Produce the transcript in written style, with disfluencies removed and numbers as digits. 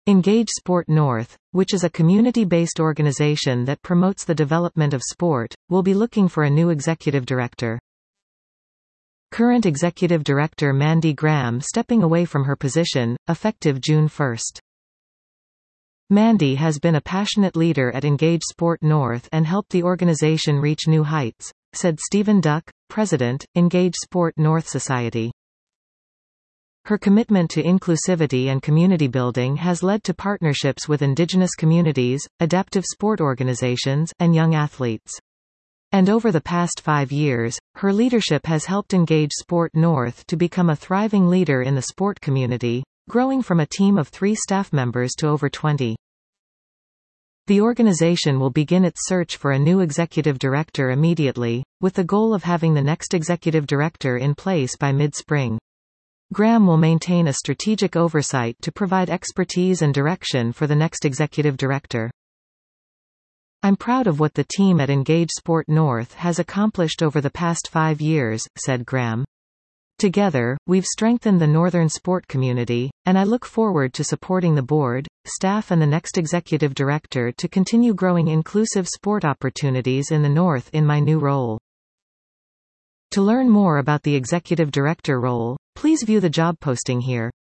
Engage Sport North, which is a community-based organization that promotes the development of sport, will be looking for a new executive director. Current executive director Mandy Graham stepping away from her position, effective June 1. Mandy has been a passionate leader at Engage Sport North and helped the organization reach new heights, said Stephen Duck, President, Engage Sport North Society. Her commitment to inclusivity and community building has led to partnerships with indigenous communities, adaptive sport organizations, and young athletes. And over the past 5 years, her leadership has helped Engage Sport North to become a thriving leader in the sport community, growing from a team of 3 staff members to over 20. The organization will begin its search for a new executive director immediately, with the goal of having the next executive director in place by mid-spring. Graham will maintain a strategic oversight to provide expertise and direction for the next executive director. I'm proud of what the team at Engage Sport North has accomplished over the past 5 years, said Graham. Together, we've strengthened the northern sport community, and I look forward to supporting the board, staff and the next executive director to continue growing inclusive sport opportunities in the north in my new role. To learn more about the executive director role, please view the job posting here.